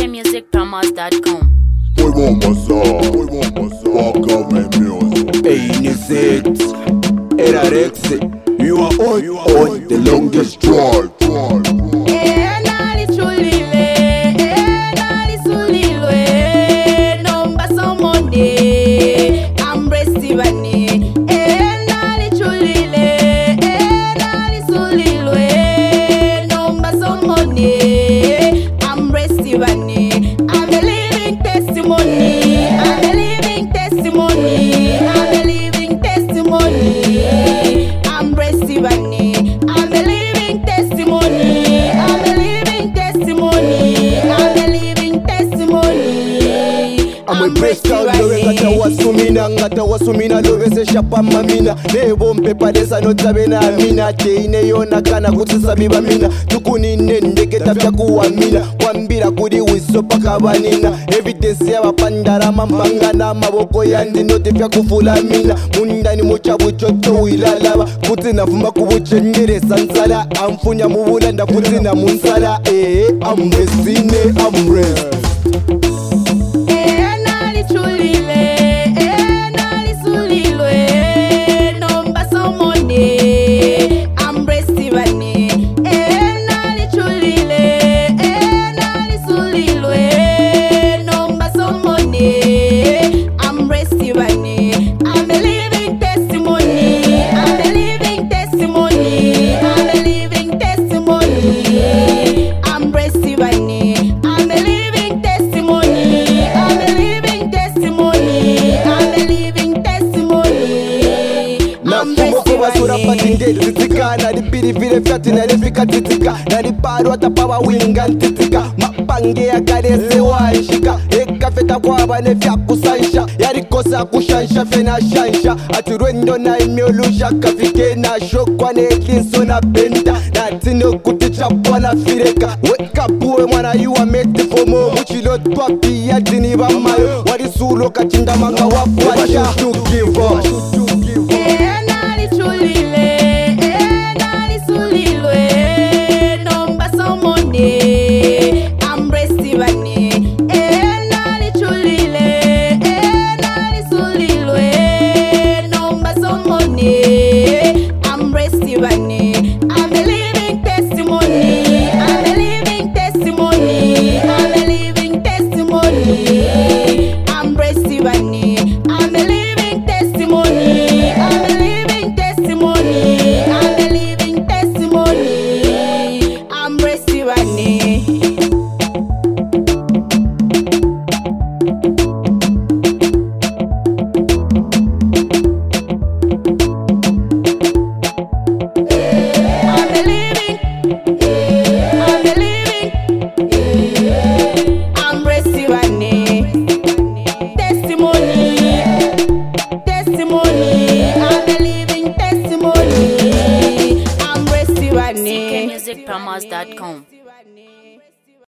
ckmusicpromos.com. We want massage, walk out my music. Innocent, era Rex, you are on the longest drive. Ngata wasumina lovese shapa mamina nebo mpepa desa notabe na amina teine yona kana kutisa biba mina tukunine ndege tapya kuwamina kwambira kuri wiso paka banina evidence ya bapandara mamanga na maboko yandi note pya kufula mina mundani muchabu choto wilalaba kuti navuma kubuchendere sansala amfunya mubulanda kuti na munsala amresine amres titika na dipiri vile fyati na lefika titika na diparo atapawa winga titika mapange ya karese waishika eka feta kwa bane fya kusansha yari kosa kushansha fena shansha aturwendo na imioluja kafike na shokwa ne linso na benda na tino kuticha bwana fireka weka puwe mwana yuwa meti fomo muchilot papi ya dini bamayo wadi sulo kachinda manga wakwasha to give up ckmusicpromos.com.